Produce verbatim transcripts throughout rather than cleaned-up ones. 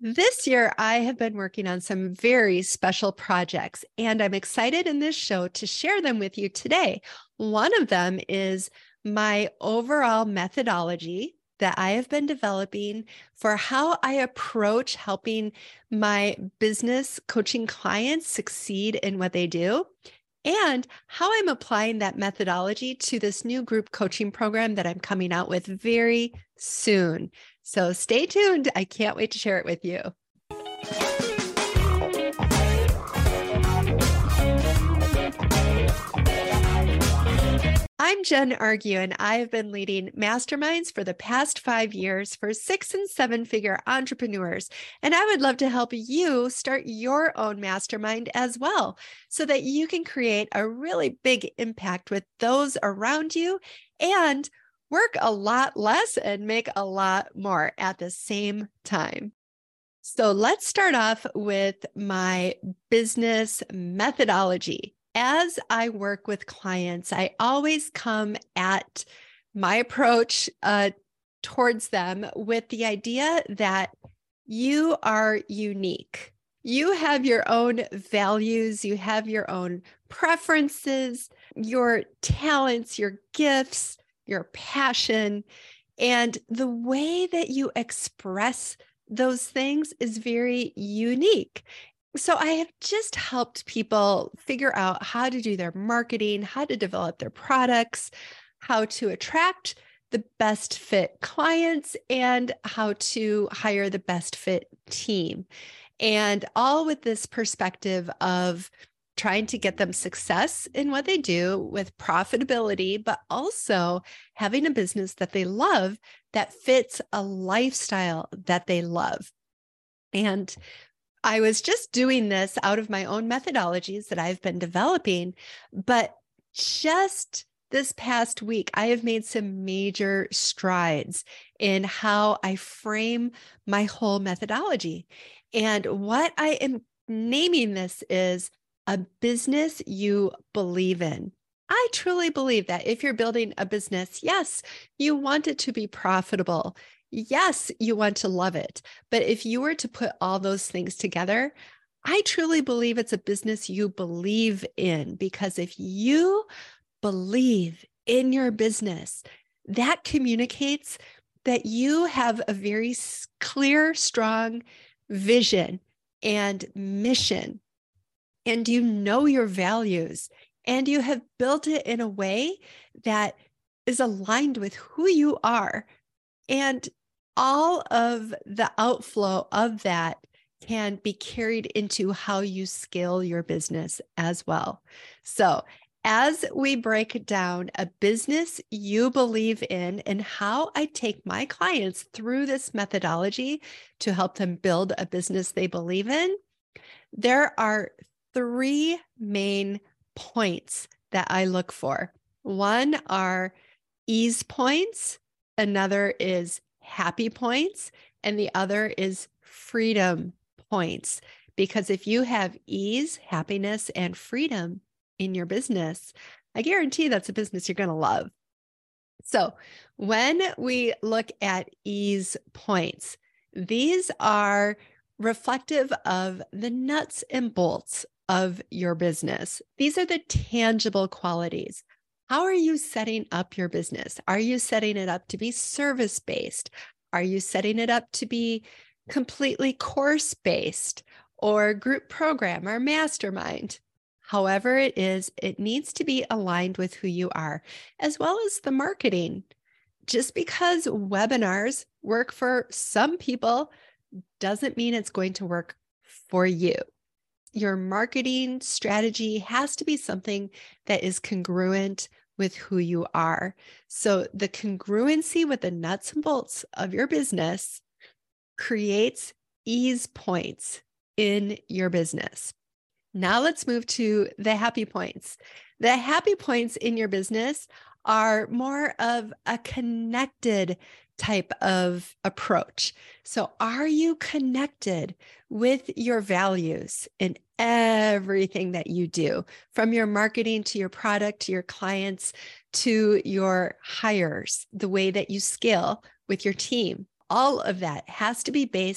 This year, I have been working on some very special projects, and I'm excited in this show to share them with you today. One of them is my overall methodology that I have been developing for how I approach helping my business coaching clients succeed in what they do, and how I'm applying that methodology to this new group coaching program that I'm coming out with very soon. So stay tuned. I can't wait to share it with you. I'm Jen Argue, and I have been leading masterminds for the past five years for six and seven figure entrepreneurs. And I would love to help you start your own mastermind as well, so that you can create a really big impact with those around you and work a lot less and make a lot more at the same time. So let's start off with my business methodology. As I work with clients, I always come at my approach uh, towards them with the idea that you are unique. You have your own values, you have your own preferences, your talents, your gifts, your passion, and the way that you express those things is very unique. So I have just helped people figure out how to do their marketing, how to develop their products, how to attract the best fit clients, and how to hire the best fit team. And all with this perspective of trying to get them success in what they do with profitability, but also having a business that they love that fits a lifestyle that they love. And I was just doing this out of my own methodologies that I've been developing, but just this past week, I have made some major strides in how I frame my whole methodology. And what I am naming this is a business you believe in. I truly believe that if you're building a business, yes, you want it to be profitable. Yes, you want to love it. But if you were to put all those things together, I truly believe it's a business you believe in, because if you believe in your business, that communicates that you have a very clear, strong vision and mission, and you know your values, and you have built it in a way that is aligned with who you are. And all of the outflow of that can be carried into how you scale your business as well. So as we break down a business you believe in and how I take my clients through this methodology to help them build a business they believe in, there are three main points that I look for. One are ease points, another is happy points, and the other is freedom points. Because if you have ease, happiness, and freedom in your business, I guarantee that's a business you're going to love. So when we look at ease points, these are reflective of the nuts and bolts of your business. These are the tangible qualities. How are you setting up your business? Are you setting it up to be service-based? Are you setting it up to be completely course-based or group program or mastermind? However it is, it needs to be aligned with who you are, as well as the marketing. Just because webinars work for some people doesn't mean it's going to work for you. Your marketing strategy has to be something that is congruent with who you are. So the congruency with the nuts and bolts of your business creates ease points in your business. Now let's move to the happy points. The happy points in your business are more of a connected type of approach. So are you connected with your values in everything that you do, from your marketing to your product, to your clients, to your hires, the way that you scale with your team? All of that has to be based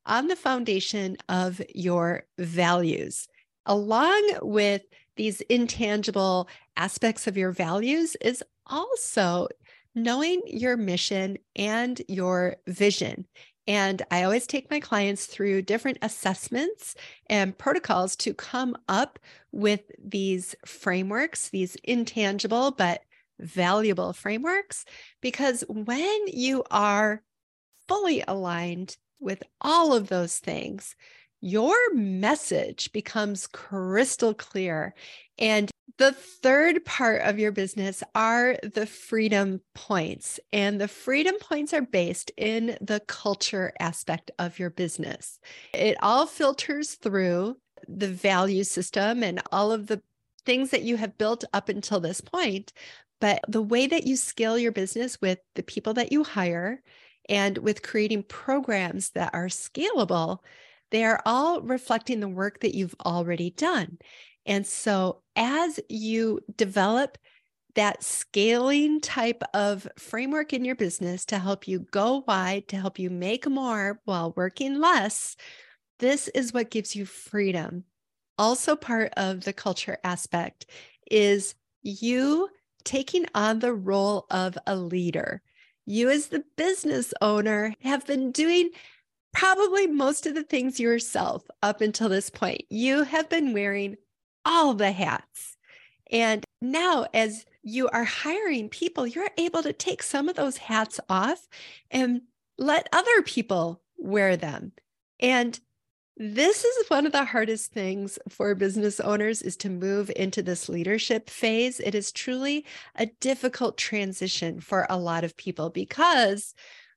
on the foundation of your values. Along with these intangible aspects of your values is also knowing your mission and your vision. And I always take my clients through different assessments and protocols to come up with these frameworks, these intangible but valuable frameworks, because when you are fully aligned with all of those things, your message becomes crystal clear. And the third part of your business are the freedom points. And the freedom points are based in the culture aspect of your business. It all filters through the value system and all of the things that you have built up until this point. But the way that you scale your business with the people that you hire and with creating programs that are scalable, they are all reflecting the work that you've already done. And so as you develop that scaling type of framework in your business to help you go wide, to help you make more while working less, this is what gives you freedom. Also part of the culture aspect is you taking on the role of a leader. You as the business owner have been doing probably most of the things yourself up until this point. You have been wearing all the hats. And now as you are hiring people, you're able to take some of those hats off and let other people wear them. And this is one of the hardest things for business owners, is to move into this leadership phase. It is truly a difficult transition for a lot of people because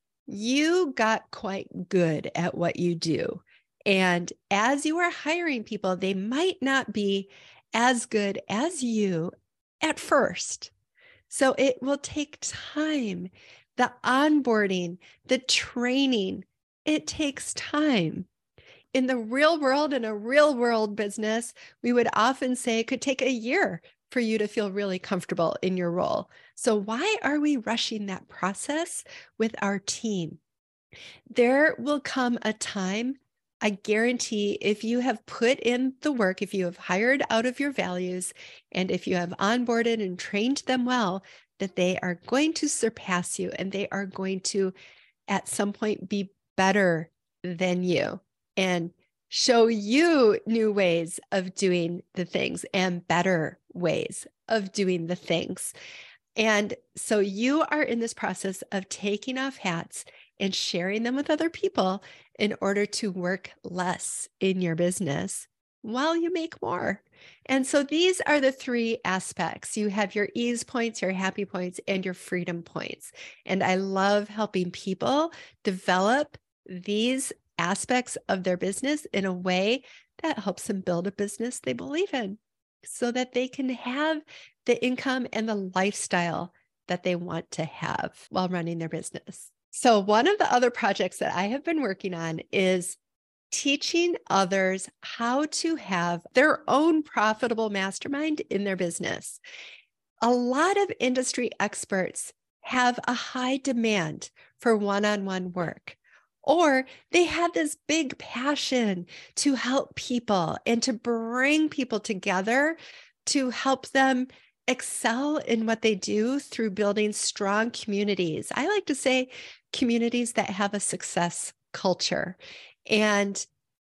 you got quite good at what you do. And as you are hiring people, they might not be as good as you at first. So it will take time. The onboarding, the training, it takes time. In the real world, in a real world business, we would often say it could take a year for you to feel really comfortable in your role. So why are we rushing that process with our team? There will come a time, I guarantee, if you have put in the work, if you have hired out of your values, and if you have onboarded and trained them well, that they are going to surpass you and they are going to, at some point, be better than you and show you new ways of doing the things and better ways of doing the things. And so you are in this process of taking off hats and sharing them with other people in order to work less in your business while you make more. And so these are the three aspects. You have your ease points, your happy points, and your freedom points. And I love helping people develop these aspects of their business in a way that helps them build a business they believe in, so that they can have the income and the lifestyle that they want to have while running their business. So one of the other projects that I have been working on is teaching others how to have their own profitable mastermind in their business. A lot of industry experts have a high demand for one-on-one work, or they have this big passion to help people and to bring people together to help them excel in what they do through building strong communities. I like to say communities that have a success culture. And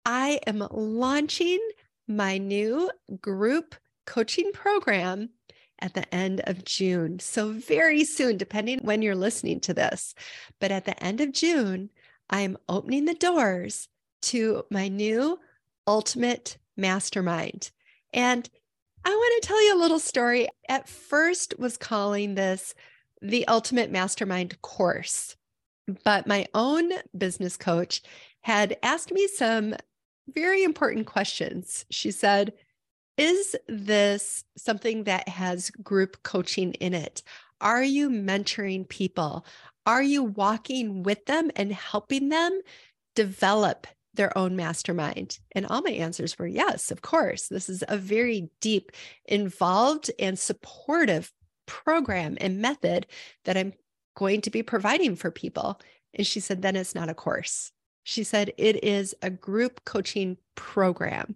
I am launching my new group coaching program at the end of June. So very soon, depending when you're listening to this, but at the end of June, I'm opening the doors to my new Ultimate Mastermind. And I want to tell you a little story. At first was calling this the Ultimate Mastermind course, but my own business coach had asked me some very important questions. She said, is this something that has group coaching in it? Are you mentoring people? Are you walking with them and helping them develop their own mastermind? And all my answers were yes, of course. This is a very deep, involved, and supportive program and method that I'm going to be providing for people. And she said, then it's not a course. She said, it is a group coaching program.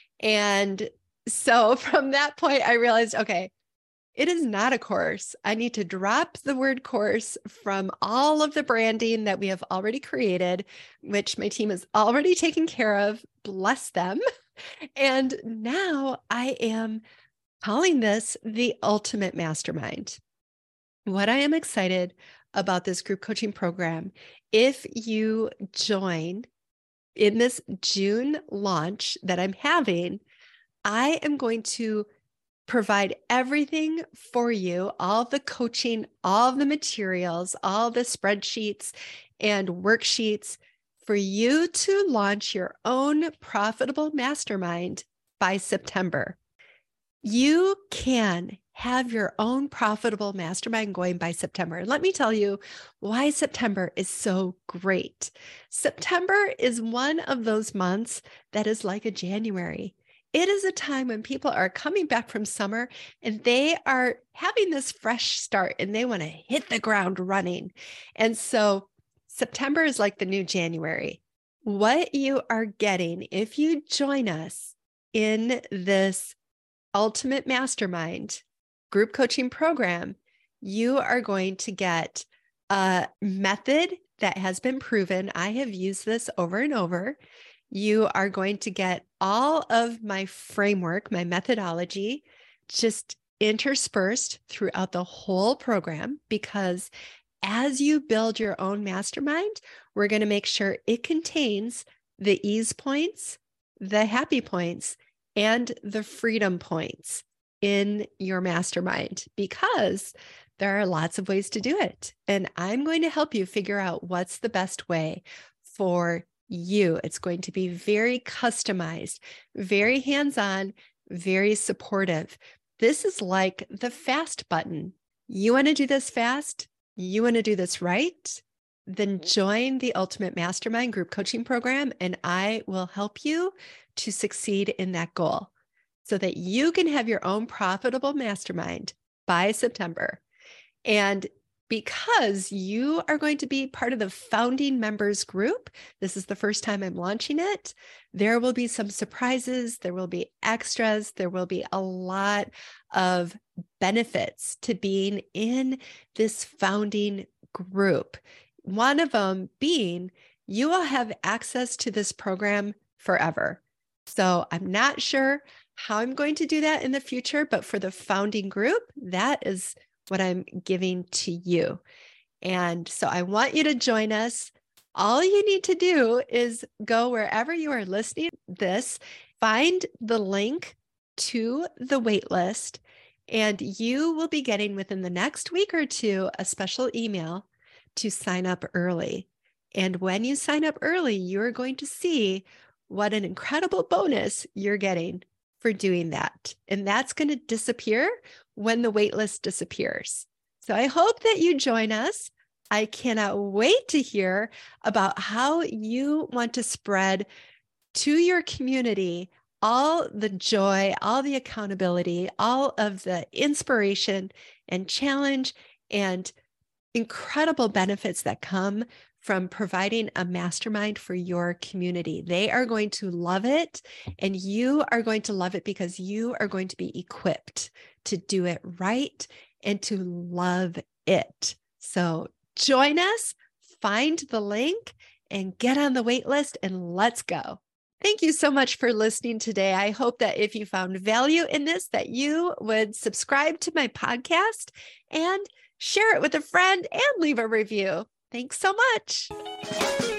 And so from that point, I realized, okay, it is not a course. I need to drop the word course from all of the branding that we have already created, which my team is already taken care of. Bless them. And now I am calling this the Ultimate Mastermind. What I am excited about this group coaching program, if you join in this June launch that I'm having, I am going to provide everything for you, all the coaching, all the materials, all the spreadsheets and worksheets for you to launch your own profitable mastermind by September. You can have your own profitable mastermind going by September. Let me tell you why September is so great. September is one of those months that is like a January. It is a time when people are coming back from summer and they are having this fresh start and they want to hit the ground running. And so September is like the new January. What you are getting if you join us in this Ultimate Mastermind group coaching program, you are going to get a method that has been proven. I have used this over and over. You are going to get all of my framework, my methodology, just interspersed throughout the whole program, because as you build your own mastermind, we're going to make sure it contains the ease points, the happy points, and the freedom points in your mastermind, because there are lots of ways to do it. And I'm going to help you figure out what's the best way for you. It's going to be very customized, very hands-on, very supportive. This is like the fast button. You want to do this fast? You want to do this right? Then join the Ultimate Mastermind group coaching program, and I will help you to succeed in that goal so that you can have your own profitable mastermind by September. And because you are going to be part of the founding members group, this is the first time I'm launching it, there will be some surprises, there will be extras, there will be a lot of benefits to being in this founding group. One of them being you will have access to this program forever. So I'm not sure how I'm going to do that in the future, but for the founding group, that is what I'm giving to you. And so I want you to join us. All you need to do is go wherever you are listening to this, find the link to the waitlist, and you will be getting within the next week or two a special email to sign up early. And when you sign up early, you're going to see what an incredible bonus you're getting for doing that. And that's going to disappear when the waitlist disappears. So I hope that you join us. I cannot wait to hear about how you want to spread to your community all the joy, all the accountability, all of the inspiration and challenge and incredible benefits that come from providing a mastermind for your community. They are going to love it, and you are going to love it because you are going to be equipped to do it right and to love it. So join us, find the link, and get on the wait list, and let's go. Thank you so much for listening today. I hope that if you found value in this, that you would subscribe to my podcast and share it with a friend and leave a review. Thanks so much.